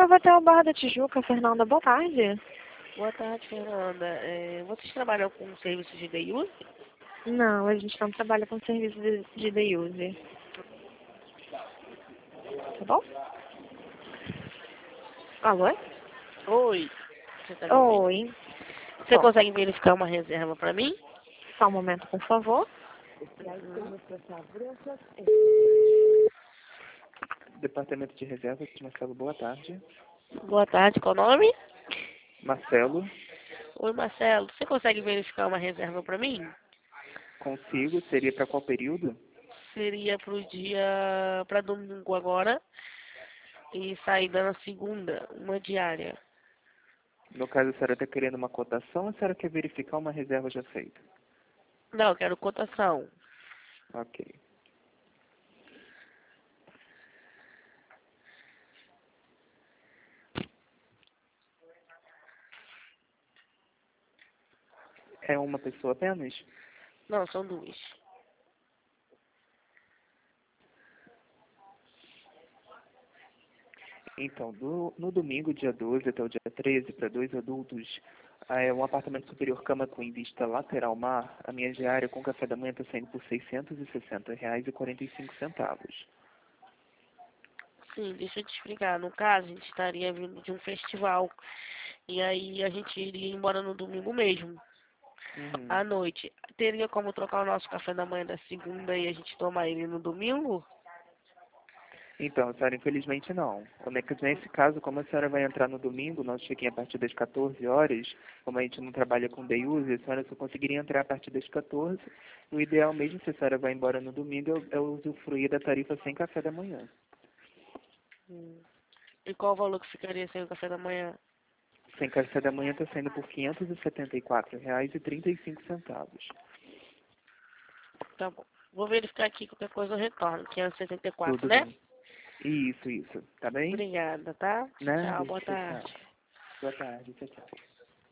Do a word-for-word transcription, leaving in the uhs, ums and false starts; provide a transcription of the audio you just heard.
Nova Hotel Barra da Tijuca, Fernanda, boa tarde. Boa tarde, Fernanda. É, vocês trabalham com serviços de day use? Não, a gente não trabalha com serviço de, de day use. Tá bom? Alô? Oi. Você tá me ouvindo? Oi. Você Bom, consegue verificar uma reserva para mim? só um momento, por favor. Departamento de Reservas, Marcelo, boa tarde. Boa tarde, qual o nome? Marcelo, Oi, Marcelo. Você consegue verificar uma reserva para mim? consigo, seria para qual período? Seria pro dia... para domingo agora. E saída na segunda, uma diária. No caso, a senhora está querendo uma cotação ou a senhora quer verificar uma reserva já feita? Não, eu quero cotação. Ok. É uma pessoa apenas? Não, são duas. Então, do- no domingo, dia doze até o dia treze, para dois adultos, é um apartamento superior cama com vista lateral mar, a minha diária com café da manhã está saindo por seiscentos e sessenta reais e quarenta e cinco centavos. Sim, deixa eu te explicar. No caso, a gente estaria vindo de um festival. E aí a gente iria embora no domingo mesmo. Uhum. À noite. Teria como trocar o nosso café da manhã da segunda e a gente tomar ele no domingo? Então, senhora, infelizmente não. Como é que nesse caso, como a senhora vai entrar no domingo, nós cheguem a partir das quatorze horas, como a gente não trabalha com day use, a senhora só conseguiria entrar a partir das quatorze. O ideal mesmo, se a senhora vai embora no domingo, é o- é usufruir da tarifa sem café da manhã. Hum. E qual o valor que ficaria sem o café da manhã? Sem café da manhã está saindo por quinhentos e setenta e quatro reais e trinta e cinco centavos. Tá bom. Vou verificar aqui, qualquer coisa eu retorno. quinhentos e setenta e quatro, Tudo né? bem. Isso, isso. Tá bem? Obrigada, tá? Nada. Tchau, boa Tchau, tchau. tarde. Boa tarde. Tchau, tchau.